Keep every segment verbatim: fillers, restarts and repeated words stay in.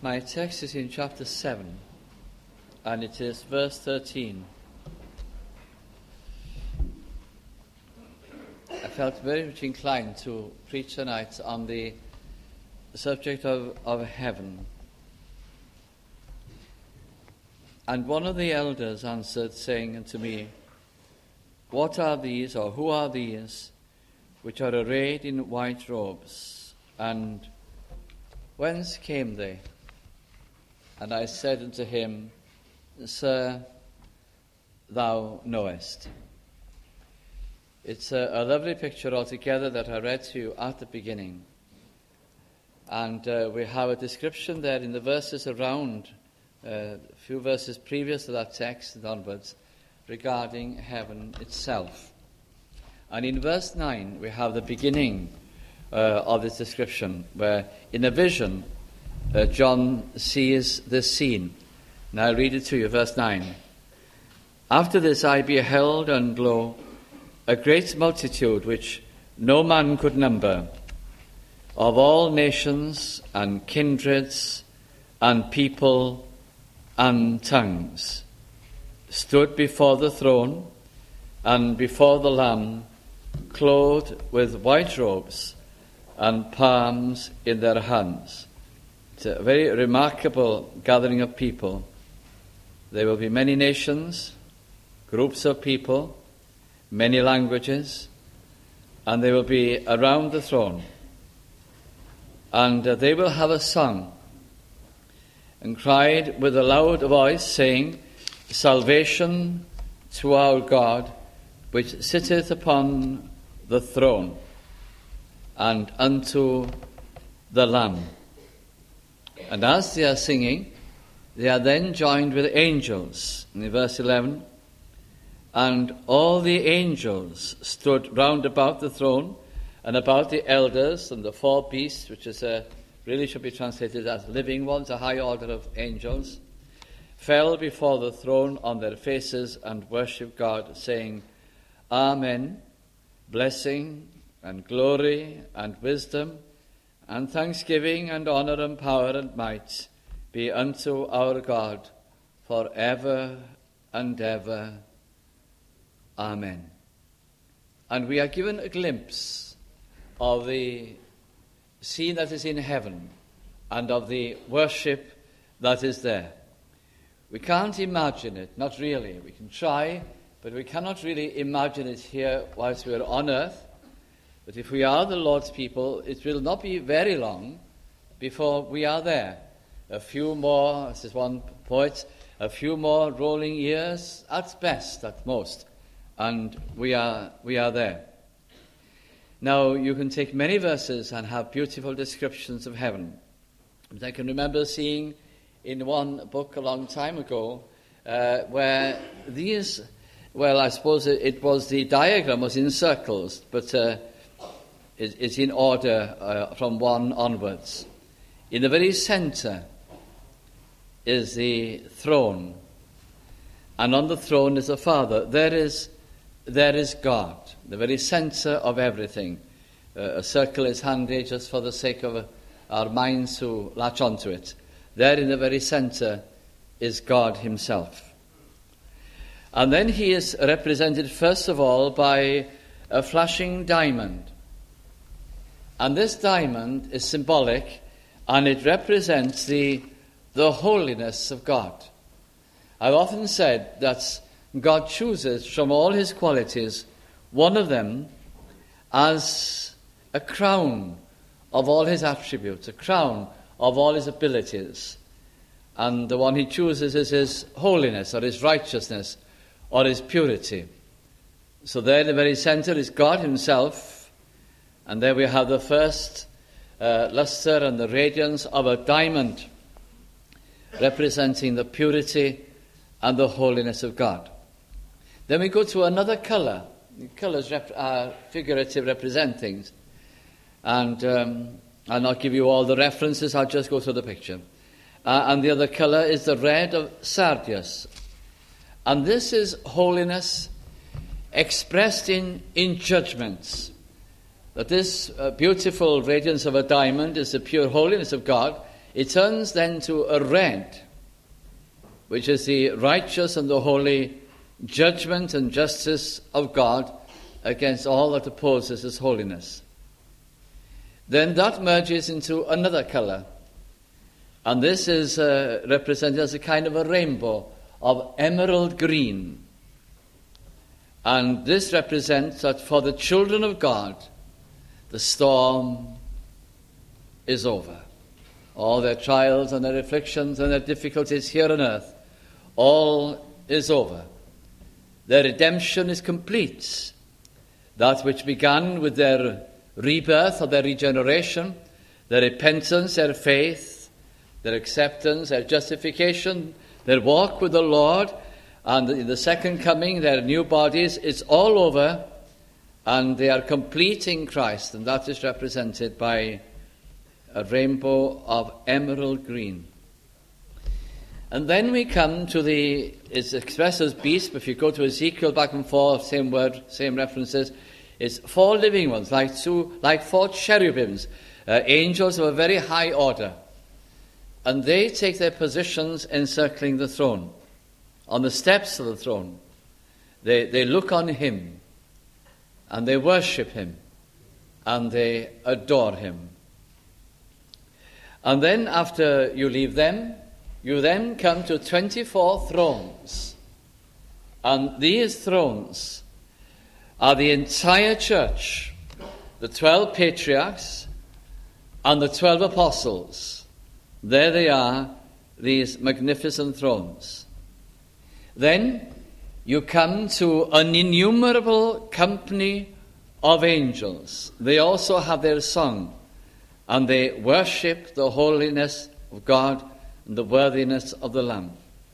My text is in chapter seven, and it is verse thirteen. I felt very much inclined to preach tonight on the subject of, of heaven. And one of the elders answered, saying unto me, What are these, or who are these, which are arrayed in white robes? And whence came they? And I said unto him, Sir, thou knowest. It's a, a lovely picture altogether that I read to you at the beginning. And uh, we have a description there in the verses around, uh, a few verses previous to that text and onwards, regarding heaven itself. And in verse nine, we have the beginning uh, of this description, where in a vision, uh, John sees this scene. And I'll read it to you, verse nine. After this I beheld, and lo, a great multitude which no man could number, of all nations and kindreds and people and tongues, stood before the throne and before the Lamb, clothed with white robes and palms in their hands. It's a very remarkable gathering of people. There will be many nations, groups of people, many languages, and they will be around the throne. And uh, they will have a song, and cried with a loud voice, saying, Salvation to our God, which sitteth upon the throne, and unto the Lamb. And as they are singing, they are then joined with angels. In verse eleven, and all the angels stood round about the throne, and about the elders and the four beasts, which is a, really should be translated as living ones, a high order of angels, fell before the throne on their faces and worshipped God, saying, Amen, blessing and glory and wisdom and thanksgiving and honour and power and might be unto our God for ever and ever. Amen. And we are given a glimpse of the scene that is in heaven and of the worship that is there. We can't imagine it, not really. We can try, but we cannot really imagine it here whilst we are on earth. But if we are the Lord's people, it will not be very long before we are there. A few more, as is one poet, a few more rolling years at best, at most, and we are we are there. Now, you can take many verses and have beautiful descriptions of heaven. But I can remember seeing in one book a long time ago uh, where these, well, I suppose it, it was the diagram was in circles, but uh, it, it's in order uh, from one onwards. In the very centre is the throne, and on the throne is the Father. There is There is God, the very centre of everything. Uh, a circle is handy just for the sake of uh, our minds to latch onto it. There in the very centre is God himself. And then he is represented first of all by a flashing diamond. And this diamond is symbolic, and it represents the, the holiness of God. I've often said that God chooses from all his qualities one of them as a crown of all his attributes, a crown of all his abilities. And the one he chooses is his holiness, or his righteousness, or his purity. So there in the very centre is God himself, and there we have the first uh, lustre and the radiance of a diamond, representing the purity and the holiness of God. Then we go to another colour. Colours rep- are figurative representings. And um, I'll not give you all the references, I'll just go through the picture. Uh, and the other colour is the red of sardius. And this is holiness expressed in, in judgments. That this uh, beautiful radiance of a diamond is the pure holiness of God it turns then to a red, which is the righteous and the holy judgment and justice of God against all that opposes his holiness. Then that merges into another colour, and this is uh, represented as a kind of a rainbow of emerald green. And this represents that for the children of God, the storm is over. All their trials and their afflictions and their difficulties here on earth, all is over. Their redemption is complete. That which began with their rebirth or their regeneration, their repentance, their faith, their acceptance, their justification, their walk with the Lord, and in the second coming, their new bodies, it's all over, and they are complete in Christ, and that is represented by a rainbow of emerald green. And then we come to the, it's expressed as beast, but if you go to Ezekiel back and forth, same word, same references, it's four living ones, like two, like four cherubims, uh, angels of a very high order. And they take their positions encircling the throne, on the steps of the throne. They, they look on him, and they worship him, and they adore him. And then after you leave them, you then come to twenty-four thrones. And these thrones are the entire church, the twelve patriarchs and the twelve apostles. There they are, these magnificent thrones. Then you come to an innumerable company of angels. They also have their song, and they worship the holiness of God and the worthiness of the Lamb.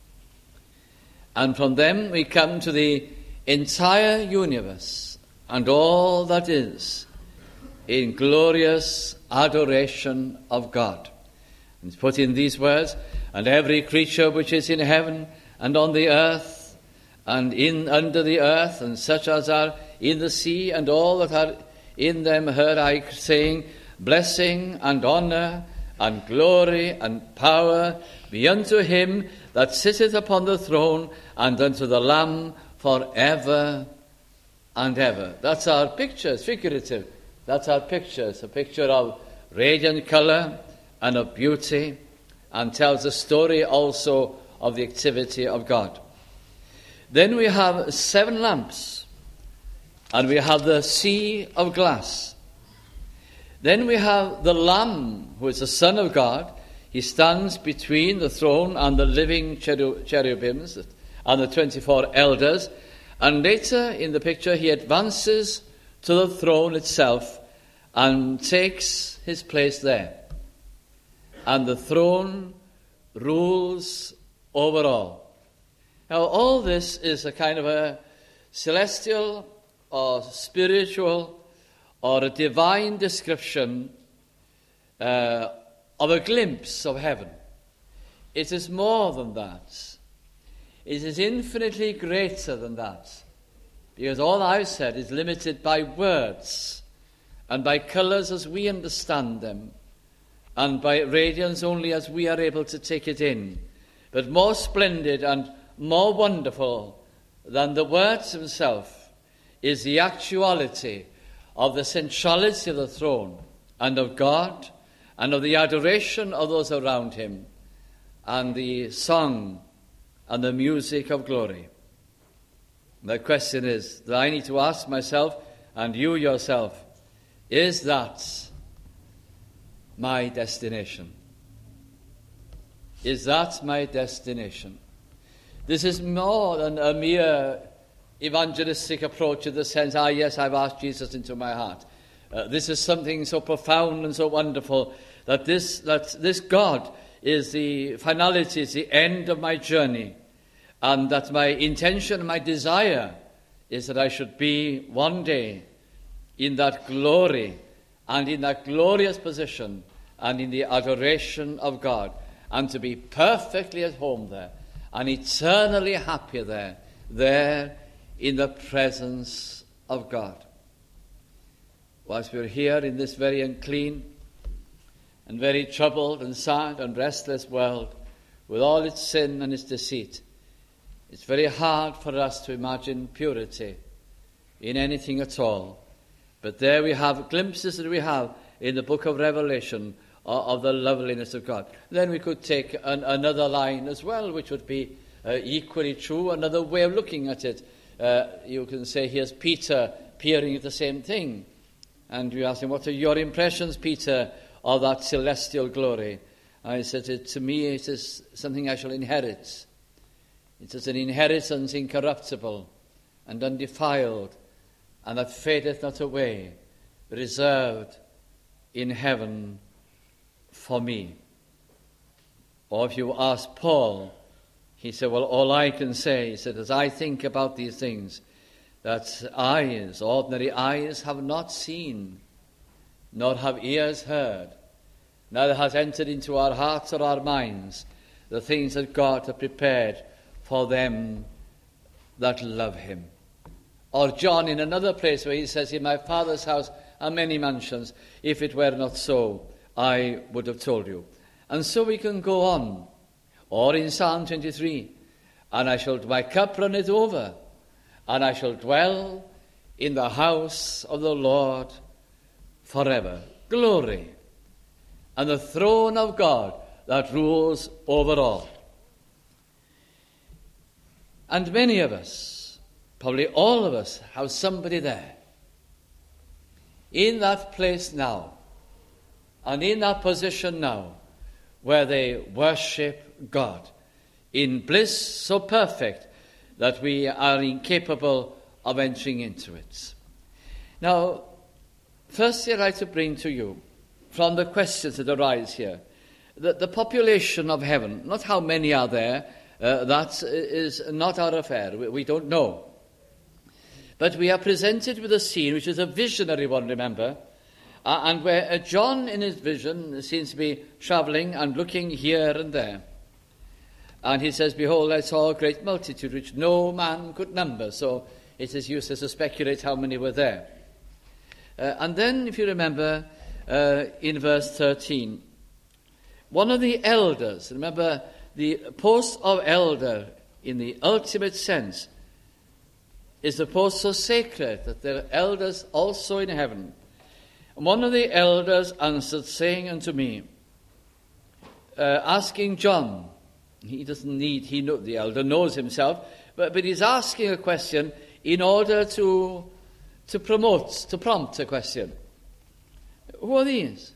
And from them we come to the entire universe and all that is in glorious adoration of God. And it's put in these words, and every creature which is in heaven and on the earth and in under the earth, and such as are in the sea, and all that are in them, heard I saying, blessing and honour and glory and power be unto him that sitteth upon the throne and unto the Lamb for ever and ever. That's our picture. It's figurative. That's our picture. It's a picture of radiant colour and of beauty, and tells the story also of the activity of God. Then we have seven lamps, and we have the sea of glass. Then we have the Lamb, who is the Son of God. He stands between the throne and the living cheru- cherubims and the twenty-four elders. And later in the picture, he advances to the throne itself and takes his place there. And the throne rules over all. Now, all this is a kind of a celestial or spiritual or a divine description uh, of a glimpse of heaven. It is more than that. It is infinitely greater than that. Because all I've said is limited by words and by colours as we understand them, and by radiance only as we are able to take it in. But more splendid and more wonderful than the words himself is the actuality of the centrality of the throne and of God, and of the adoration of those around him, and the song and the music of glory. The question is that I need to ask myself, and you yourself, is that my destination? Is that my destination? This is more than a mere evangelistic approach in the sense, ah, yes, I've asked Jesus into my heart. Uh, this is something so profound and so wonderful that this that this God is the finality, is the end of my journey, and that my intention, my desire is that I should be one day in that glory and in that glorious position and in the adoration of God, and to be perfectly at home there and eternally happy there, there in the presence of God. Whilst we're here in this very unclean and very troubled and sad and restless world, with all its sin and its deceit, it's very hard for us to imagine purity in anything at all. But there we have glimpses that we have in the book of Revelation of, of the loveliness of God. Then we could take an, another line as well, which would be uh, equally true, another way of looking at it. Uh, you can say, here's Peter peering at the same thing. And you ask him, what are your impressions, Peter, of that celestial glory? I said, it, to me it is something I shall inherit. It is an inheritance incorruptible and undefiled, and that fadeth not away, reserved in heaven for me. Or if you ask Paul, he said, well, all I can say, he said, as I think about these things, that eyes, ordinary eyes, have not seen, nor have ears heard, neither has entered into our hearts or our minds the things that God hath prepared for them that love him. Or John in another place where he says, in my Father's house are many mansions. If it were not so, I would have told you. And so we can go on. Or in Psalm twenty-three, and I shall, my cup runneth over, and I shall dwell in the house of the Lord forever. Glory. And the throne of God that rules over all. And many of us, probably all of us, have somebody there, in that place now, and in that position now, where they worship God in bliss so perfect that we are incapable of entering into it. Now, firstly, I'd like to bring to you, from the questions that arise here, that the population of heaven, not how many are there, uh, that is not our affair. We, we don't know. But we are presented with a scene which is a visionary one, remember, uh, and where uh, John in his vision seems to be travelling and looking here and there. And he says, behold, I saw a great multitude which no man could number. So it is useless to speculate how many were there. Uh, and then, if you remember, uh, in verse thirteen, one of the elders, remember, the post of elder in the ultimate sense is the post so sacred that there are elders also in heaven. And one of the elders answered, saying unto me, uh, asking John, he doesn't need, he know, the elder knows himself, but, but he's asking a question in order to, to promote, to prompt a question. Who are these?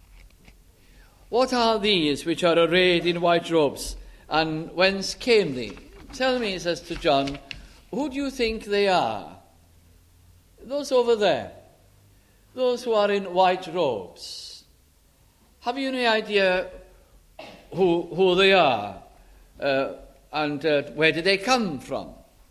What are these which are arrayed in white robes, and whence came they? Tell me, he says to John, who do you think they are? Those over there, those who are in white robes. Have you any idea who, who they are? Uh, and uh, where did they come from?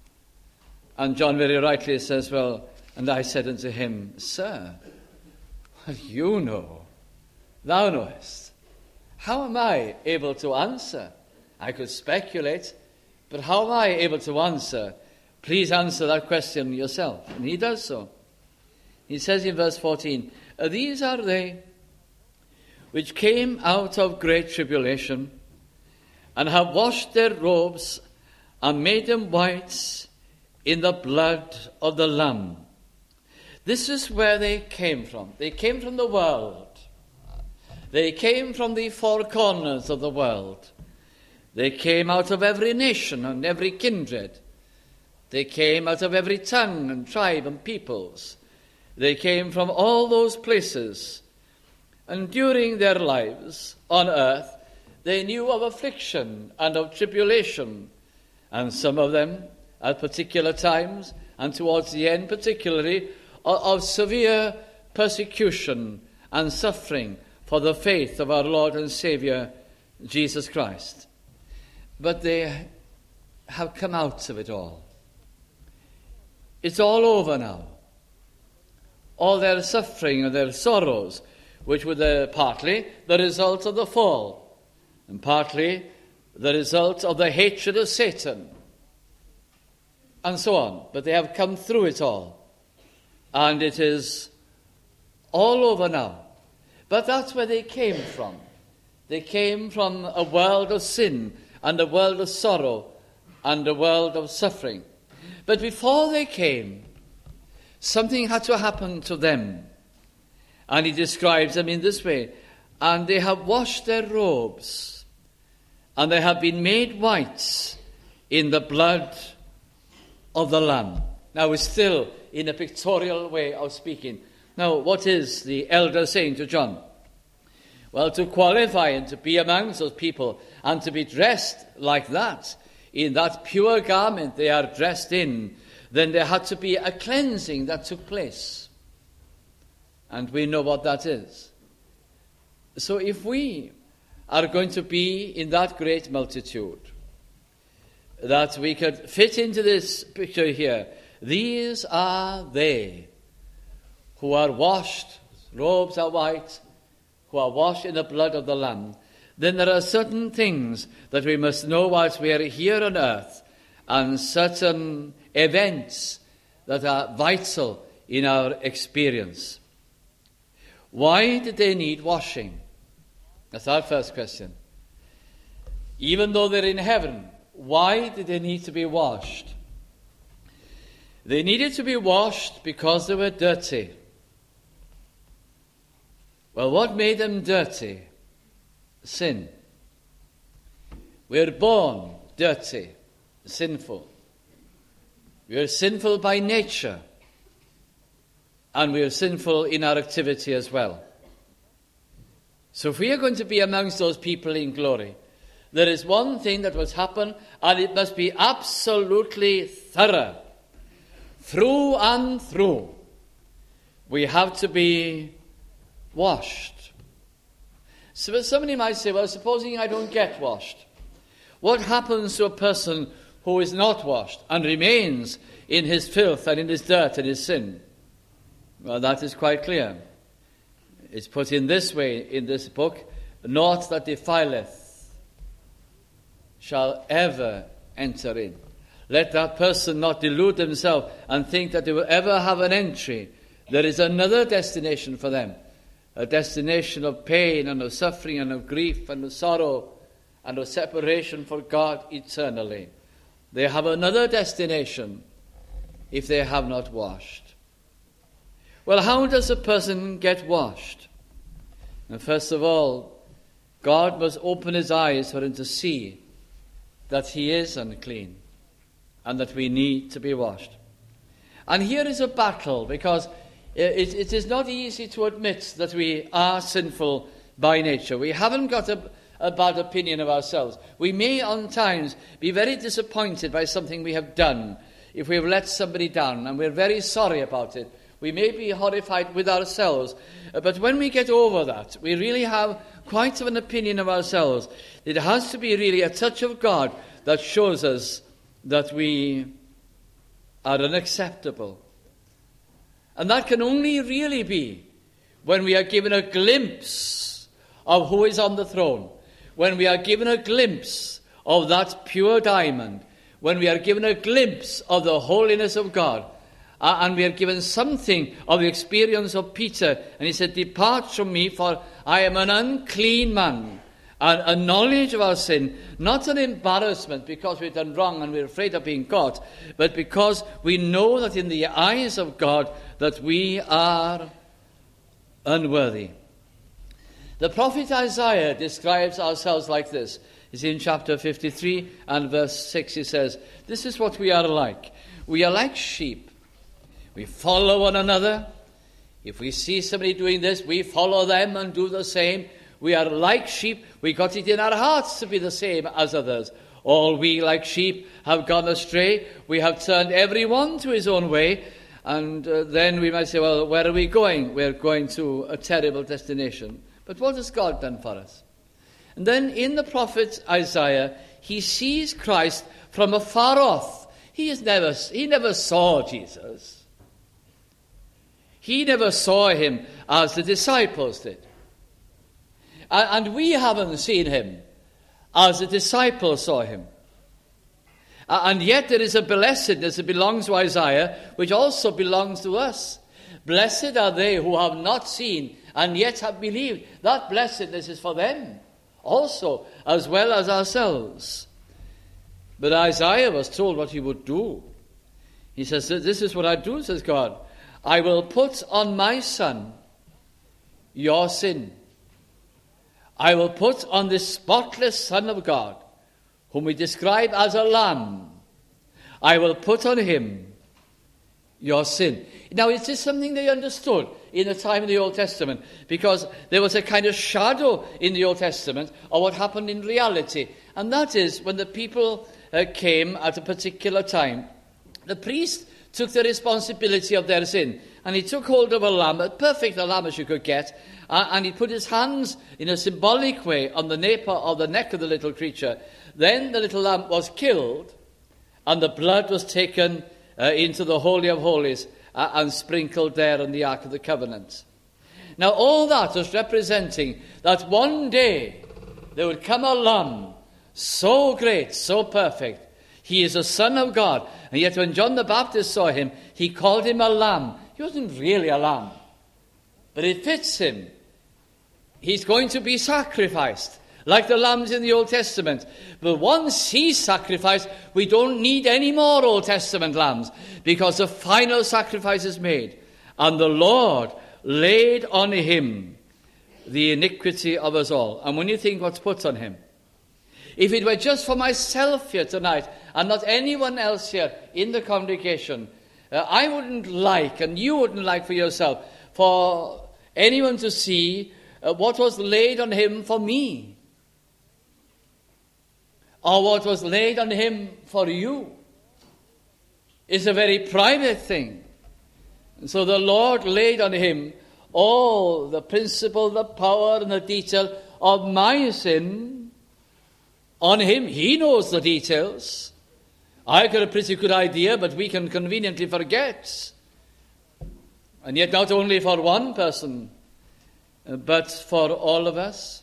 And John very rightly says, well, and I said unto him, Sir, well, you know, thou knowest. How am I able to answer? I could speculate, but how am I able to answer? Please answer that question yourself. And he does so. He says in verse fourteen, these are they which came out of great tribulation, and have washed their robes, and made them white in the blood of the Lamb. This is where they came from. They came from the world. They came from the four corners of the world. They came out of every nation and every kindred. They came out of every tongue and tribe and peoples. They came from all those places. And during their lives on earth, they knew of affliction and of tribulation. And some of them, at particular times, and towards the end particularly, of, of severe persecution and suffering for the faith of our Lord and Saviour, Jesus Christ. But they have come out of it all. It's all over now. All their suffering and their sorrows, which were the, partly the result of the fall, and partly the result of the hatred of Satan, and so on. But they have come through it all. And it is all over now. But that's where they came from. They came from a world of sin and a world of sorrow and a world of suffering. But before they came, something had to happen to them. And he describes them in this way. And they have washed their robes, and they have been made white in the blood of the Lamb. Now, we're still in a pictorial way of speaking. Now, what is the elder saying to John? Well, to qualify and to be amongst those people and to be dressed like that, in that pure garment they are dressed in, then there had to be a cleansing that took place. And we know what that is. So if we are going to be in that great multitude, that we could fit into this picture here, these are they who are washed, robes are white, who are washed in the blood of the Lamb, then there are certain things that we must know whilst we are here on earth, and certain events that are vital in our experience. Why did they need washing? That's our first question. Even though they're in heaven, why did they need to be washed? They needed to be washed because they were dirty. Well, what made them dirty? Sin. We're born dirty, sinful. We are sinful by nature, and we are sinful in our activity as well. So if we are going to be amongst those people in glory, there is one thing that must happen, and it must be absolutely thorough. Through and through. We have to be washed. So somebody might say, well, supposing I don't get washed, what happens to a person who is not washed and remains in his filth and in his dirt and his sin? Well, that is quite clear. It's put in this way in this book: naught that defileth shall ever enter in. Let that person not delude himself and think that they will ever have an entry. There is another destination for them, a destination of pain and of suffering and of grief and of sorrow and of separation for God eternally. They have another destination if they have not washed. Well, how does a person get washed? And first of all, God must open his eyes for him to see that he is unclean and that we need to be washed. And here is a battle, because it, it is not easy to admit that we are sinful by nature. We haven't got a, a bad opinion of ourselves. We may on times be very disappointed by something we have done if we have let somebody down, and we're very sorry about it. We may be horrified with ourselves, but when we get over that, we really have quite an opinion of ourselves. It has to be really a touch of God that shows us that we are unacceptable. And that can only really be when we are given a glimpse of who is on the throne, when we are given a glimpse of that pure diamond, when we are given a glimpse of the holiness of God. Uh, and we are given something of the experience of Peter. And he said, "Depart from me, for I am an unclean man." And a knowledge of our sin, not an embarrassment because we've done wrong and we're afraid of being caught, but because we know that in the eyes of God that we are unworthy. The prophet Isaiah describes ourselves like this. It's in chapter fifty-three and verse six. He says, "This is what we are like. We are like sheep. We follow one another. If we see somebody doing this, we follow them and do the same. We are like sheep. We got it in our hearts to be the same as others. All we, like sheep, have gone astray. We have turned every one to his own way." And uh, then we might say, well, where are we going? We're going to a terrible destination. But what has God done for us? And then in the prophet Isaiah, he sees Christ from afar off. He is never, he never saw Jesus. He never saw him as the disciples did. And we haven't seen him as the disciples saw him. And yet there is a blessedness that belongs to Isaiah, which also belongs to us. Blessed are they who have not seen and yet have believed. That blessedness is for them also, as well as ourselves. But Isaiah was told what he would do. He says, this is what I do, says God. I will put on my son your sin. I will put on the spotless Son of God, whom we describe as a lamb. I will put on him your sin. Now, is this something they understood in the time of the Old Testament? Because there was a kind of shadow in the Old Testament of what happened in reality. And that is, when the people uh, came at a particular time, the priest took the responsibility of their sin. And he took hold of a lamb, as perfect a lamb as you could get, uh, and he put his hands in a symbolic way on the nape or the neck of the little creature. Then the little lamb was killed, and the blood was taken uh, into the Holy of Holies uh, and sprinkled there on the Ark of the Covenant. Now all that was representing that one day there would come a lamb so great, so perfect. He is a Son of God. And yet when John the Baptist saw him, he called him a lamb. He wasn't really a lamb, but it fits him. He's going to be sacrificed, like the lambs in the Old Testament. But once he's sacrificed, we don't need any more Old Testament lambs, because the final sacrifice is made. And the Lord laid on him the iniquity of us all. And when you think what's put on him, if it were just for myself here tonight, and not anyone else here in the congregation, uh, I wouldn't like, and you wouldn't like for yourself, for anyone to see uh, what was laid on him for me, or what was laid on him for you. It's a very private thing. And so the Lord laid on him all the principle, the power, and the detail of my sin. On him, he knows the details. I got a pretty good idea, but we can conveniently forget. And yet not only for one person, but for all of us,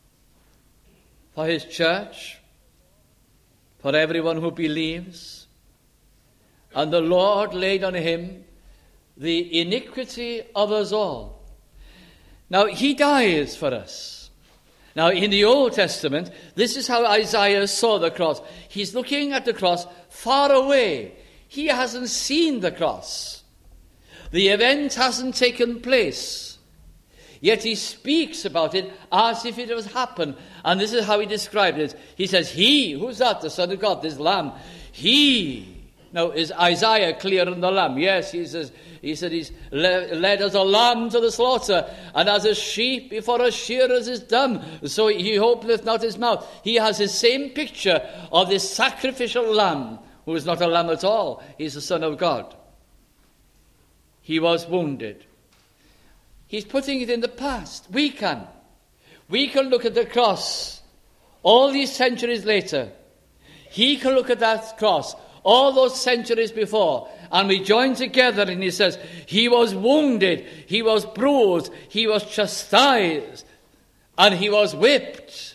for his church, for everyone who believes. And the Lord laid on him the iniquity of us all. Now, he dies for us. Now, in the Old Testament, this is how Isaiah saw the cross. He's looking at the cross far away. He hasn't seen the cross. The event hasn't taken place. Yet he speaks about it as if it has happened. And this is how he described it. He says, he, who's that? The Son of God, this Lamb. He. Now, is Isaiah clear on the Lamb? Yes, he says, he said he's led as a lamb to the slaughter, and as a sheep before a shearers is dumb, so he openeth not his mouth. He has the same picture of this sacrificial lamb, who is not a lamb at all. He's the Son of God. He was wounded. He's putting it in the past. We can. We can look at the cross all these centuries later. He can look at that cross all those centuries before, and we join together, and he says, he was wounded, he was bruised, he was chastised, and he was whipped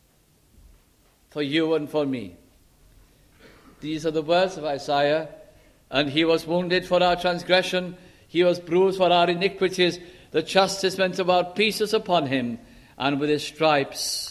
for you and for me. These are the words of Isaiah. And he was wounded for our transgression, he was bruised for our iniquities, the chastisement of our peace is upon him, and with his stripes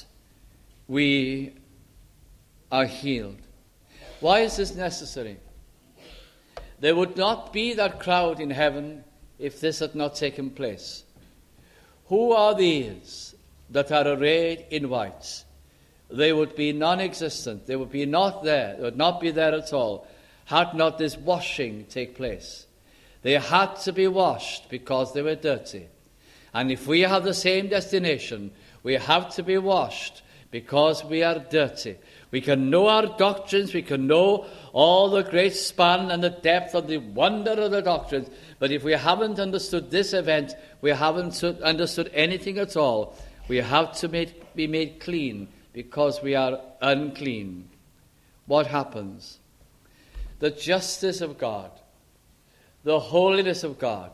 we are healed. Why is this necessary? There would not be that crowd in heaven if this had not taken place. Who are these that are arrayed in white? They would be non-existent. They would be not there. They would not be there at all had not this washing take place. They had to be washed because they were dirty. And if we have the same destination, we have to be washed because we are dirty. We can know our doctrines, we can know all the great span and the depth of the wonder of the doctrines, but if we haven't understood this event, we haven't understood anything at all. We have to make, be made clean because we are unclean. What happens? The justice of God, the holiness of God,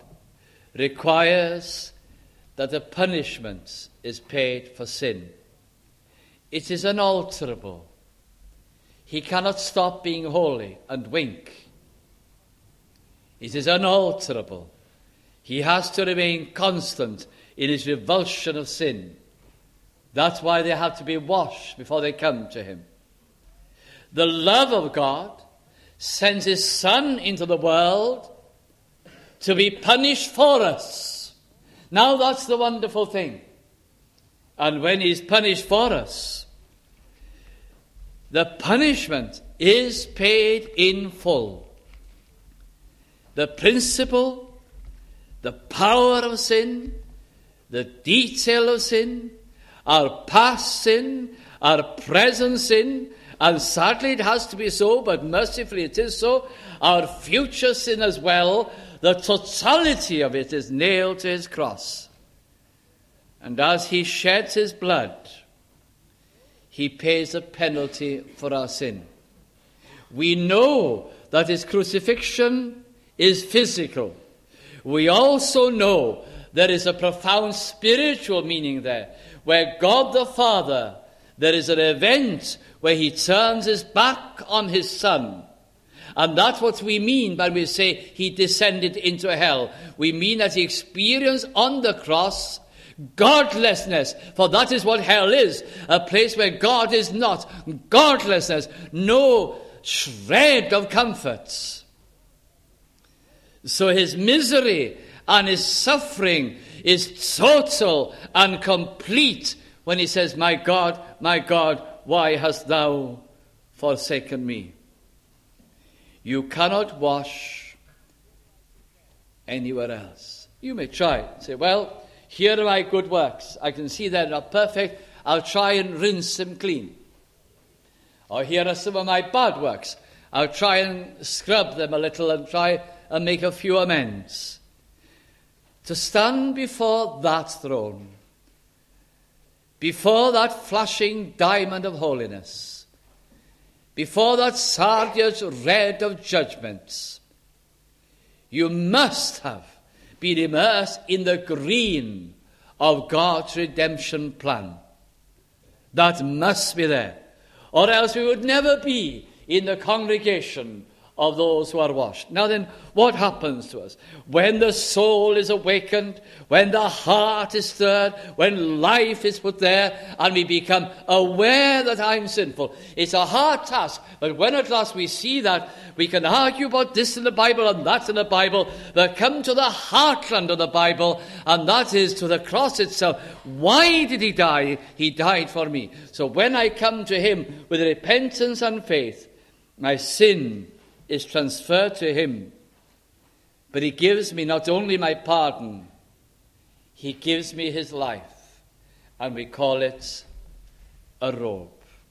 requires that the punishment is paid for sin. It is unalterable. He cannot stop being holy and wink. It is unalterable. He has to remain constant in his revulsion of sin. That's why they have to be washed before they come to him. The love of God sends his Son into the world to be punished for us. Now that's the wonderful thing. And when he's punished for us, the punishment is paid in full. The principle, the power of sin, the detail of sin, our past sin, our present sin, and sadly it has to be so, but mercifully it is so, our future sin as well, the totality of it is nailed to his cross. And as he sheds his blood, he pays a penalty for our sin. We know that his crucifixion is physical. We also know there is a profound spiritual meaning there, where God the Father, there is an event where he turns his back on his Son. And that's what we mean when we say he descended into hell. We mean that he experienced on the cross godlessness, for that is what hell is, a place where God is not. Godlessness, no shred of comforts. So his misery and his suffering is total and complete when he says, "My God, my God, why hast thou forsaken me?" You cannot wash anywhere else. You may try. Say, well, here are my good works. I can see they're not perfect. I'll try and rinse them clean. Or here are some of my bad works. I'll try and scrub them a little and try and make a few amends. To stand before that throne, before that flashing diamond of holiness, before that sardius red of judgments, you must have been immersed in the green of God's redemption plan. That must be there. Or else we would never be in the congregation of those who are washed. Now then, what happens to us? When the soul is awakened, when the heart is stirred, when life is put there, and we become aware that I'm sinful. It's a hard task, but when at last we see that, we can argue about this in the Bible and that in the Bible, but come to the heartland of the Bible, and that is to the cross itself. Why did he die? He died for me. So when I come to him with repentance and faith, my sin is transferred to him. But he gives me not only my pardon, he gives me his life. And we call it a robe.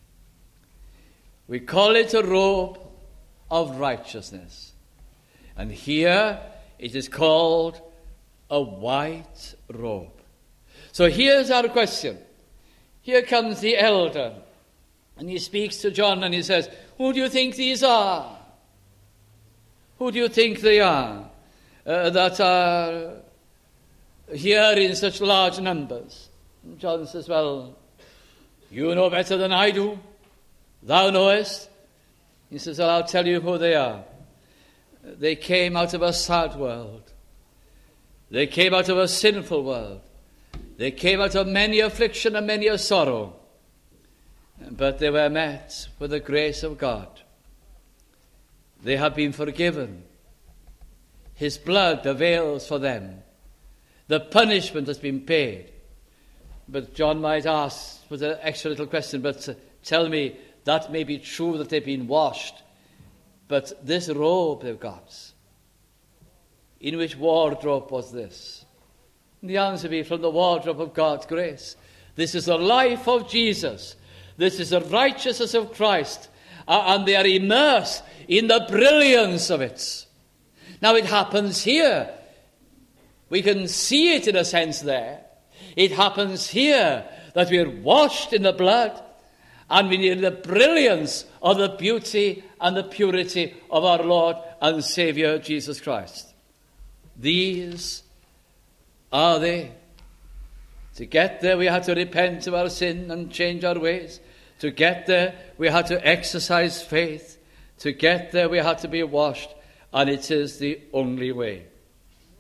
We call it a robe of righteousness. And here it is called a white robe. So here's our question. Here comes the elder, and he speaks to John and he says, "Who do you think these are? Who do you think they are uh, that are here in such large numbers?" And John says, "Well, you know better than I do. Thou knowest." He says, "Well, I'll tell you who they are. They came out of a sad world. They came out of a sinful world. They came out of many affliction and many a sorrow. But they were met with the grace of God. They have been forgiven. His blood avails for them. The punishment has been paid." But John might ask with an extra little question, but uh, tell me, that may be true that they've been washed, but this robe they've got, in which wardrobe was this? And the answer be from the wardrobe of God's grace. This is the life of Jesus. This is the righteousness of Christ. Uh, and they are immersed in the brilliance of it. Now it happens here. We can see it in a sense there. It happens here that we are washed in the blood and we need the brilliance of the beauty and the purity of our Lord and Saviour Jesus Christ. These are they. To get there, we had to repent of our sin and change our ways. To get there, we had to exercise faith. To get there, we had to be washed. And it is the only way.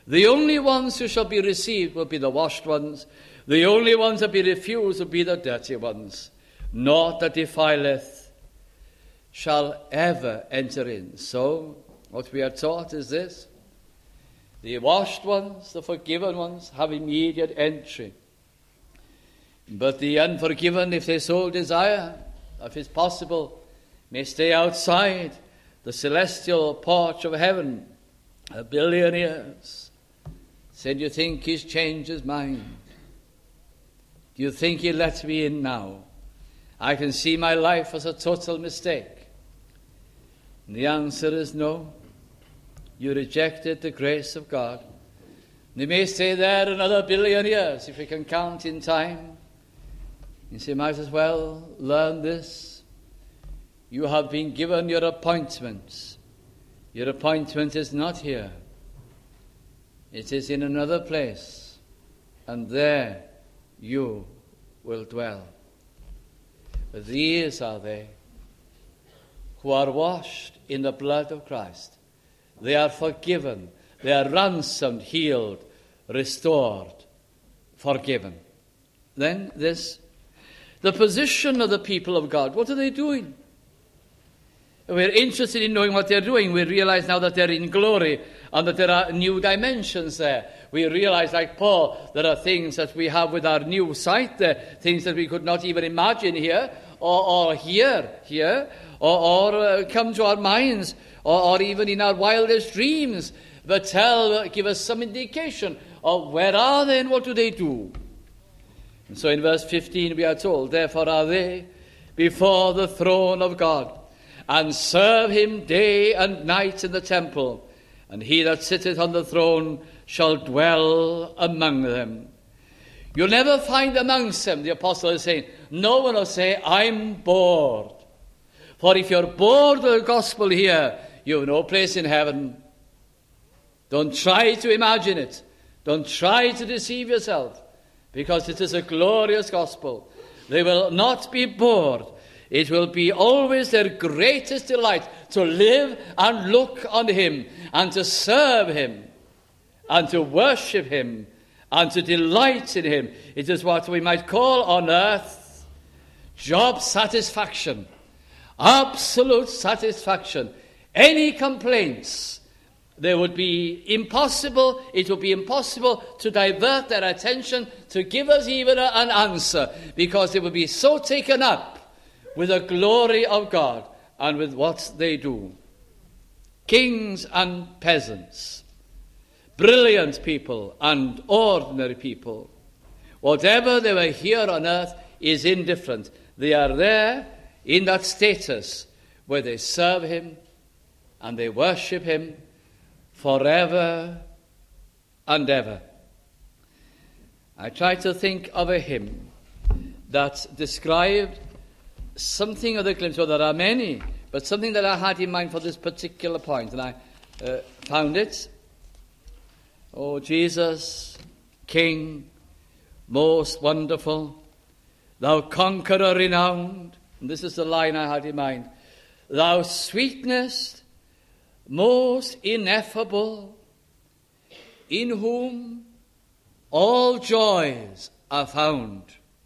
The only ones who shall be received will be the washed ones. The only ones that be refused will be the dirty ones. Naught that defileth shall ever enter in. So, what we are taught is this. The washed ones, the forgiven ones, have immediate entry. But the unforgiven, if they so desire, if it's possible, may stay outside the celestial porch of heaven a billion years. Said, you think he's changed his mind? Do you think he'll let me in now? I can see my life as a total mistake. And the answer is no. You rejected the grace of God. They may stay there another billion years, if we can count in time. You say, might as well learn this. You have been given your appointment. Your appointment is not here. It is in another place. And there you will dwell. But these are they who are washed in the blood of Christ. They are forgiven. They are ransomed, healed, restored, forgiven. Then this, the position of the people of God. What are they doing? We're interested in knowing what they're doing. We realize now that they're in glory and that there are new dimensions there. We realize, like Paul, there are things that we have with our new sight there, things that we could not even imagine here, or, or hear here, or, or uh, come to our minds, or, or even in our wildest dreams, but tell, give us some indication of where are they and what do they do. And so in verse fifteen we are told, therefore are they before the throne of God, and serve him day and night in the temple, and he that sitteth on the throne shall dwell among them. You'll never find amongst them, the apostle is saying, no one will say, I'm bored. For if you're bored with the gospel here, you have no place in heaven. Don't try to imagine it. Don't try to deceive yourself, because it is a glorious gospel. They will not be bored. It will be always their greatest delight to live and look on him and to serve him and to worship him and to delight in him. It is what we might call on earth job satisfaction, absolute satisfaction. Any complaints, they would be impossible, it would be impossible to divert their attention, to give us even a, an answer, because they would be so taken up with the glory of God and with what they do. Kings and peasants, brilliant people and ordinary people, whatever they were here on earth is indifferent. They are there in that status where they serve him and they worship him forever and ever. I try to think of a hymn that described something of the glimpse, well, there are many, but something that I had in mind for this particular point, and I uh, found it. Oh, Jesus, King, most wonderful, thou conqueror renowned, and this is the line I had in mind, thou sweetness most ineffable, in whom all joys are found.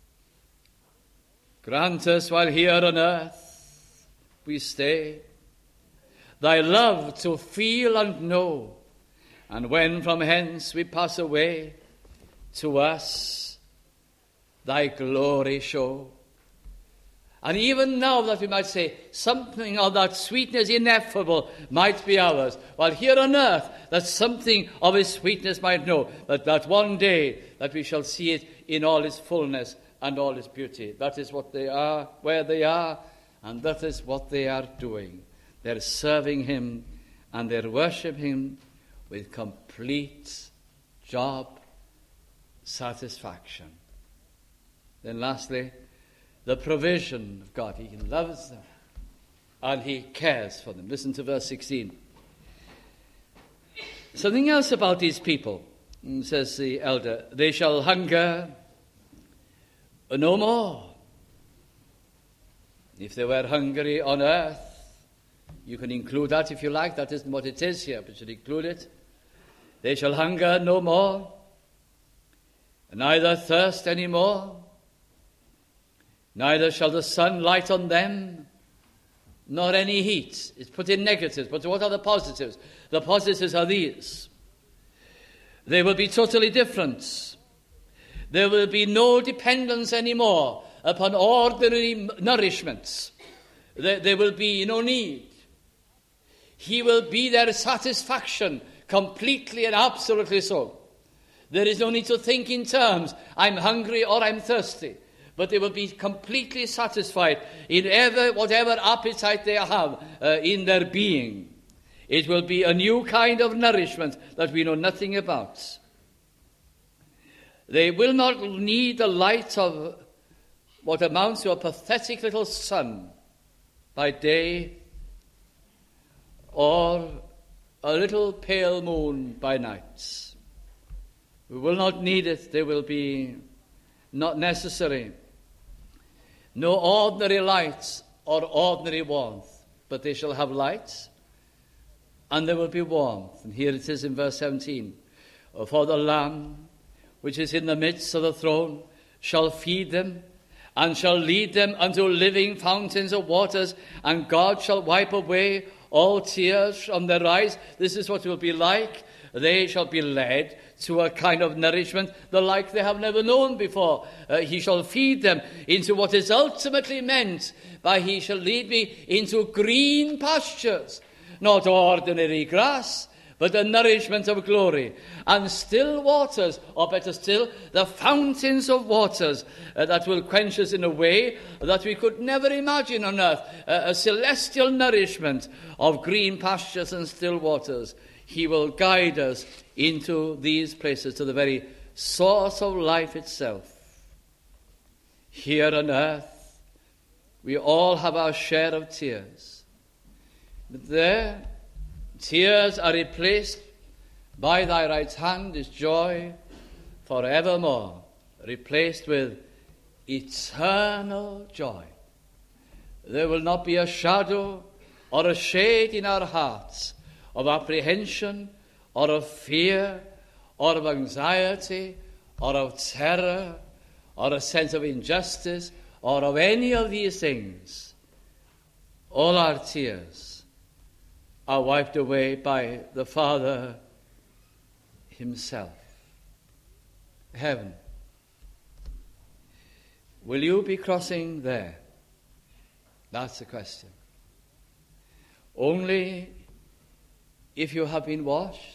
Grant us while here on earth we stay, thy love to feel and know, and when from hence we pass away, to us thy glory show. And even now that we might say something of that sweetness ineffable might be ours, while here on earth that something of his sweetness might know, but that one day that we shall see it in all its fullness and all its beauty. That is what they are, where they are, and that is what they are doing. They're serving him and they're worshiping him with complete job satisfaction. Then lastly, the provision of God. He loves them and he cares for them. Listen to verse sixteen. Something else about these people, says the elder. They shall hunger no more. If they were hungry on earth, you can include that if you like. That isn't what it is here, but you should include it. They shall hunger no more, neither thirst any more. Neither shall the sun light on them, nor any heat. It's put in negatives, but what are the positives? The positives are these. They will be totally different. There will be no dependence anymore upon ordinary nourishments. There, there will be no need. He will be their satisfaction, completely and absolutely so. There is no need to think in terms, I'm hungry or I'm thirsty. But they will be completely satisfied in ever, whatever appetite they have uh, in their being. It will be a new kind of nourishment that we know nothing about. They will not need the light of what amounts to a pathetic little sun by day, or a little pale moon by night. We will not need it. They will be not necessary. No ordinary light or ordinary warmth, but they shall have light, and there will be warmth. And here it is in verse seventeen. For the Lamb which is in the midst of the throne shall feed them, and shall lead them unto living fountains of waters, and God shall wipe away all tears from their eyes. This is what it will be like. They shall be led to a kind of nourishment the like they have never known before. Uh, he shall feed them into what is ultimately meant by he shall lead me into green pastures, not ordinary grass, but the nourishment of glory, and still waters, or better still, the fountains of waters uh, that will quench us in a way that we could never imagine on earth, uh, a celestial nourishment of green pastures and still waters. He will guide us into these places, to the very source of life itself. Here on earth, we all have our share of tears. But there, tears are replaced by thy right hand is joy forevermore, replaced with eternal joy. There will not be a shadow or a shade in our hearts of apprehension or of fear or of anxiety or of terror or a sense of injustice or of any of these things. All our tears are wiped away by the Father himself. Heaven. Will you be crossing there? That's the question. Only if you have been washed.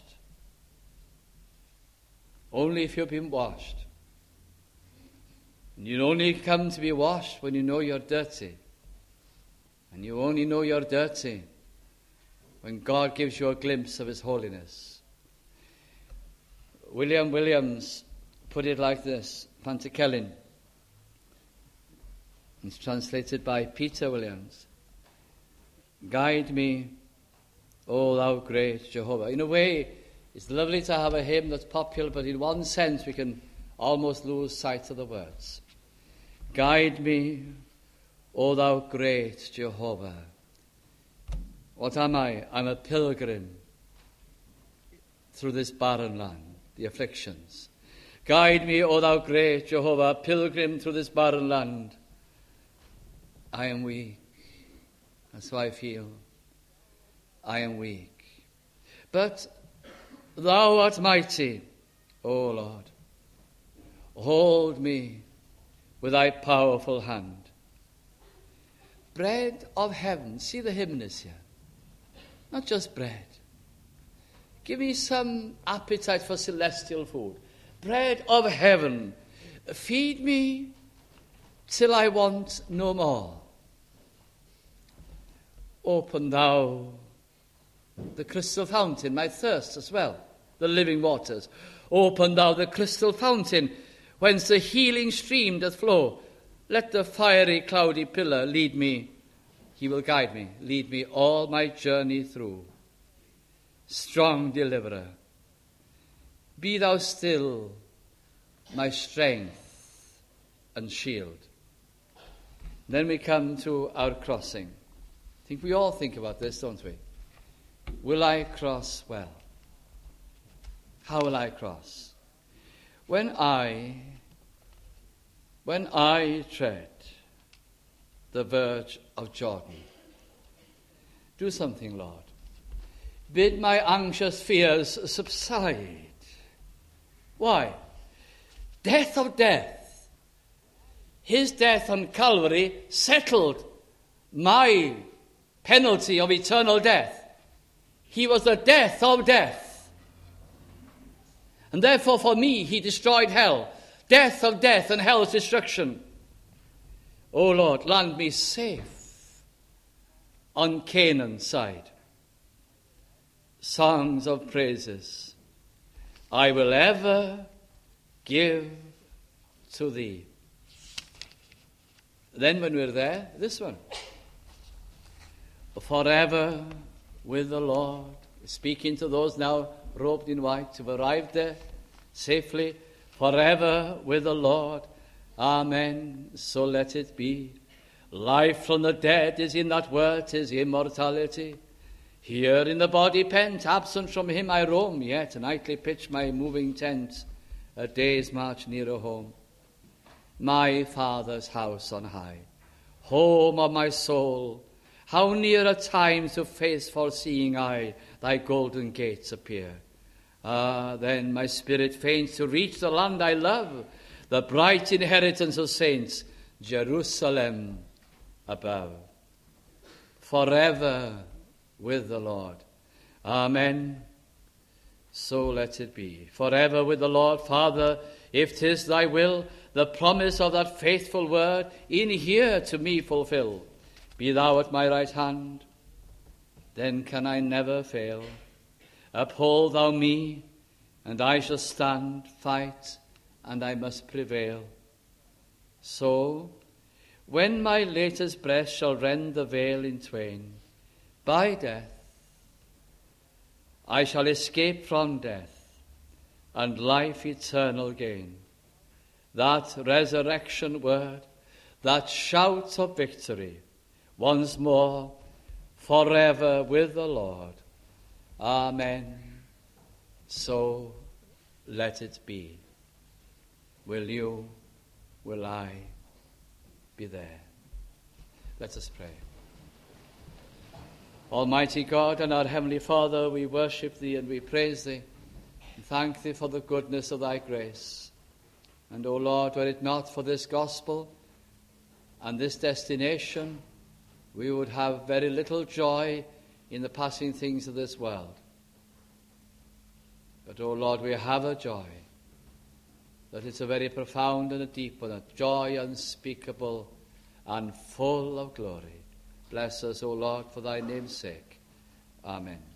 Only if you've been washed. And you only come to be washed when you know you're dirty. And you only know you're dirty when God gives you a glimpse of his holiness. William Williams put it like this, Pantycelyn. It's translated by Peter Williams. Guide me, O thou great Jehovah. In a way, it's lovely to have a hymn that's popular, but in one sense we can almost lose sight of the words. Guide me, O thou great Jehovah. What am I? I'm a pilgrim through this barren land, the afflictions. Guide me, O thou great Jehovah, a pilgrim through this barren land. I am weak. That's how I feel. I am weak. But thou art mighty, O Lord. Hold me with thy powerful hand. Bread of heaven. See the hymn is here. Not just bread. Give me some appetite for celestial food. Bread of heaven. Feed me till I want no more. Open thou the crystal fountain, my thirst as well, the living waters. Open thou the crystal fountain, whence the healing stream doth flow. Let the fiery, cloudy pillar lead me. He will guide me, lead me all my journey through. Strong deliverer, be thou still my strength and shield. Then we come to our crossing. I think we all think about this, don't we? Will I cross well? How will I cross? When I, when I tread the verge of Jordan, do something, Lord. Bid my anxious fears subside. Why? Death of death. His death on Calvary settled my penalty of eternal death. He was the death of death. And therefore for me he destroyed hell. Death of death and hell's destruction. O Lord, land me safe on Canaan's side. Songs of praises I will ever give to thee. Then when we're there, this one. Forever with the Lord. Speaking to those now robed in white who've arrived there safely. Forever with the Lord. Amen. So let it be. Life from the dead is in that word, 'tis immortality. Here in the body pent, absent from him I roam, yet nightly pitch my moving tent, a day's march nearer home. My Father's house on high, home of my soul, how near at times to face foreseeing eye thy golden gates appear. Ah, then my spirit faints to reach the land I love, the bright inheritance of saints, Jerusalem above. Forever with the Lord. Amen. So let it be. Forever with the Lord. Father, if 'tis thy will, the promise of that faithful word in here to me fulfill. Be thou at my right hand, then can I never fail. Uphold thou me, and I shall stand, fight, and I must prevail. So, when my latest breath shall rend the veil in twain, by death I shall escape from death, and life eternal gain. That resurrection word, that shout of victory, once more, forever with the Lord. Amen. So let it be. Will you, will I be there? Let us pray. Almighty God and our Heavenly Father, we worship Thee and we praise Thee and thank Thee for the goodness of Thy grace. And, O Lord, were it not for this gospel and this destination, we would have very little joy in the passing things of this world. But, O Lord, we have a joy that is a very profound and a deep one, a joy unspeakable and full of glory. Bless us, O Lord, for thy name's sake. Amen.